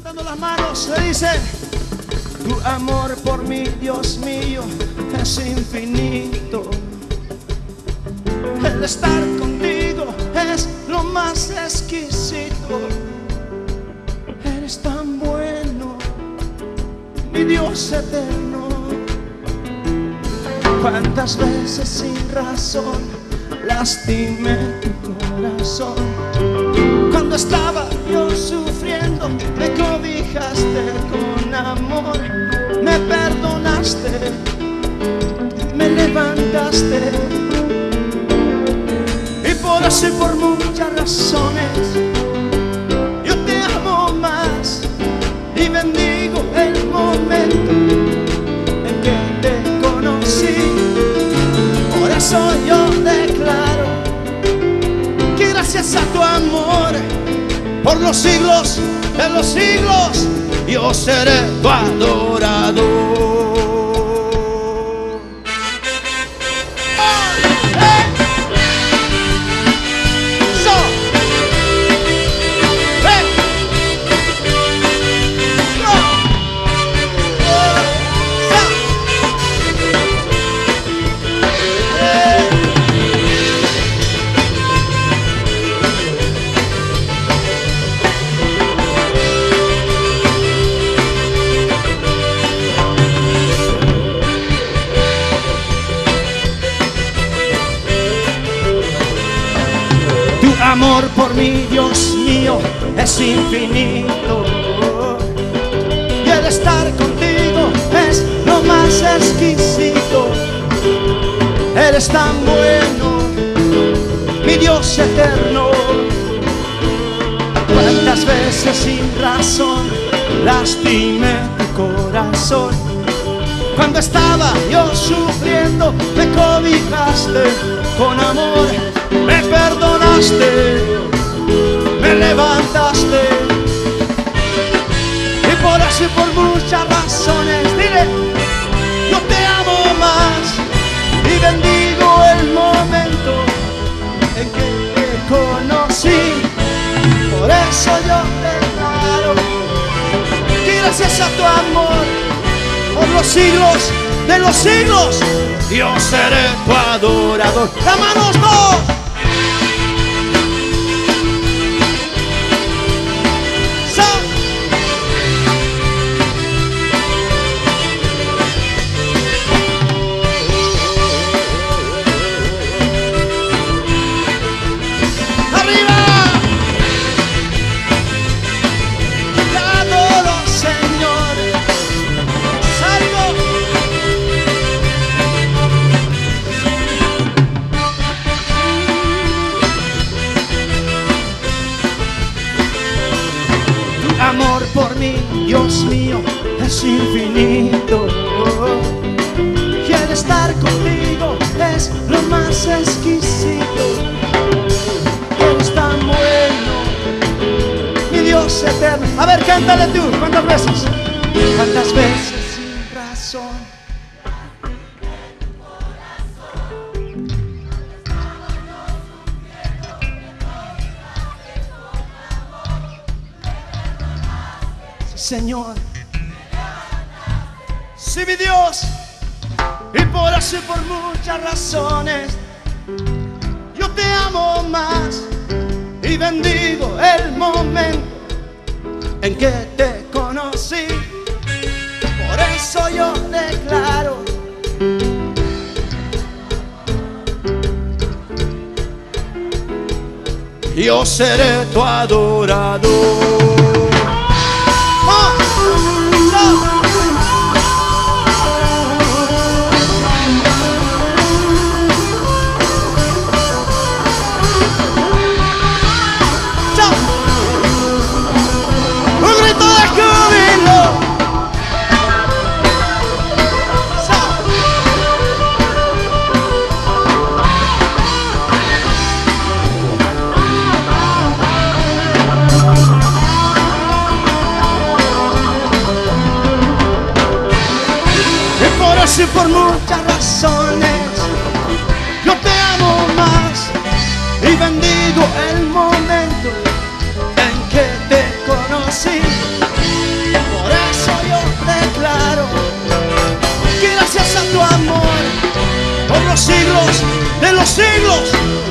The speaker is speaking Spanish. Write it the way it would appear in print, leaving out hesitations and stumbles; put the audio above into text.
Levantando las manos se dice: tu amor por mí, Dios mío, es infinito. El estar contigo es lo más exquisito. Eres tan bueno, mi Dios eterno. Cuántas veces sin razón lastimé tu corazón. Cuando estaba yo sufriendo, me cobijaste con amor. Me perdonaste, me levantaste. Y por eso y por muchas razones yo te amo más y bendigo el momento en que te conocí. Por eso yo declaro que gracias a tu amor, por los siglos de los siglos, yo seré tu adorador. Amor por mí, Dios mío, es infinito. Y el estar contigo es lo más exquisito. Eres tan bueno, mi Dios eterno. Cuántas veces sin razón lastimé tu corazón. Cuando estaba yo sufriendo, me cobijaste con amor. Me perdonaste, me levantaste. Y por eso y por muchas razones, dile, yo te amo más y bendigo el momento en que te conocí. Por eso yo declaro que gracias a tu amor, por los siglos de los siglos, yo seré tu adorador. ¡Las manos dos! Amor por mí, Dios mío, es infinito. Y el estar contigo es lo más exquisito. Eres tan bueno, mi Dios eterno. A ver, cántale tú, ¿cuántas veces? ¿Cuántas veces sin razón? Señor, sí, mi Dios, y por eso y por muchas razones yo te amo más y bendigo el momento en que te conocí. Por eso yo declaro yo seré tu adorador. Y por muchas razones yo te amo más y bendigo el momento en que te conocí. los siglos de los siglos.